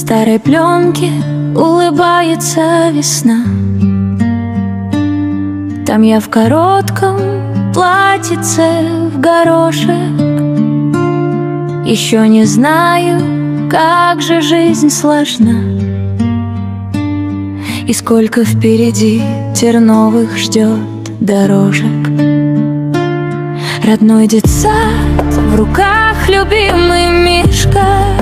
старой пленке улыбается весна. Там я в коротком платьице в горошек. Еще не знаю, как же жизнь сложна, и сколько впереди терновых ждет дорожек. Родной детсад, в руках любимый Мишка,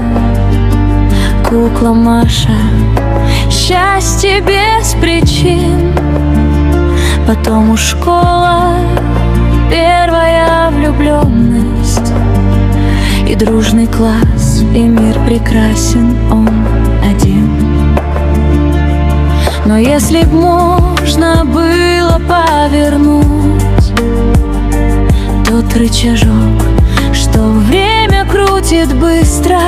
кукла Маша, счастье без причин. Потом у школа, первая влюбленность, и дружный класс, и мир прекрасен, он один. Но если б можно было повернуть тот рычажок, что время крутит быстро,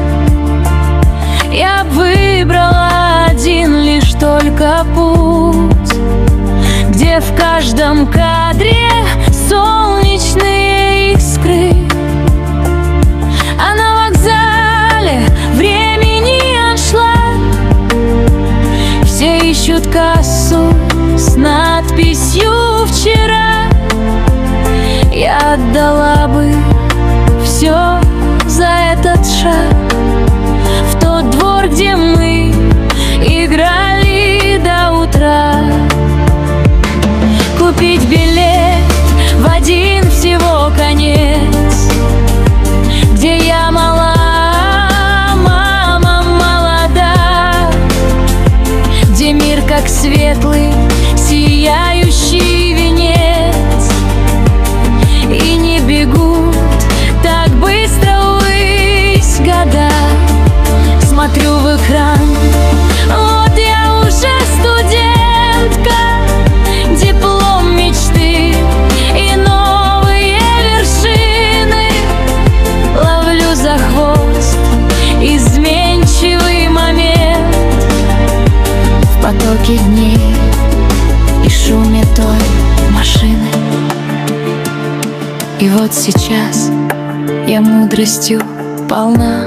я б выбрала один лишь только путь, где в каждом кадре солнечные искры, а на вокзале времени аншлаг. Все ищут кассу с надписью «Вчера». Я отдала бы все за этот шаг в тот двор, где мы играли до утра. Купить билет в один всего конец, где я мала, мама молода, где мир как светлый сияющий венец, и не бегут так быстро ввысь года. Смотрю в экран, вот я уже студентка, диплом мечты и новые вершины. Ловлю за хвост изменчивый момент в потоке дней и шуме той машины. И вот сейчас я мудростью полна,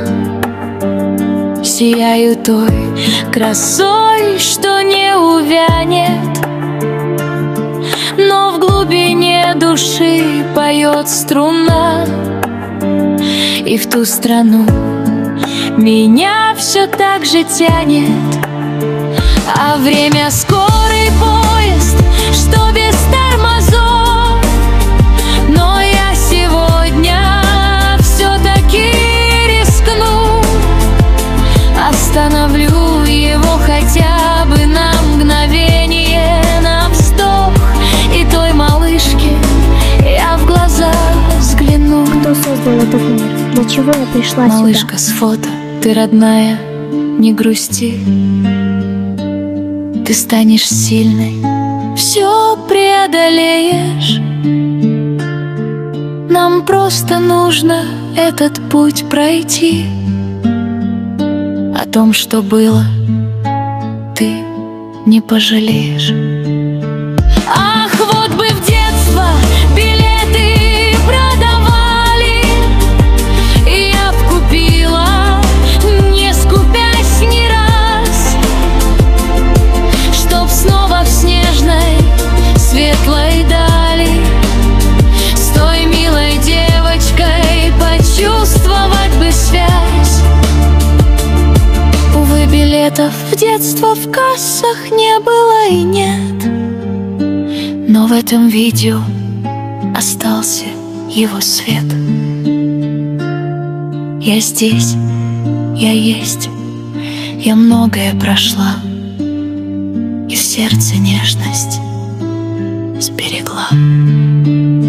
сияю той красой, что не увянет, но в глубине души поет струна. И в ту страну меня все так же тянет, а время скорый поезд, что без тормозов. Но я сегодня все-таки рискну, остановлю его хотя бы на мгновение, на вздох, и той малышке я в глаза взгляну. Кто создал этот мир? Для чего я пришла сюда? Малышка с фото, ты родная, не грусти. Ты станешь сильной, все преодолеешь. Нам просто нужно этот путь пройти. О том, что было, ты не пожалеешь. Ах, вот бы в детство билеты продавали, и я б купила, не скупясь ни раз, чтоб снова в снежной светлой дали с той милой девочкой почувствовать бы связь. Увы, билетов в детство в кассах не было и нет, но в этом видео остался его свет. Я здесь, я есть, я многое прошла, и в сердце нежность сберегла.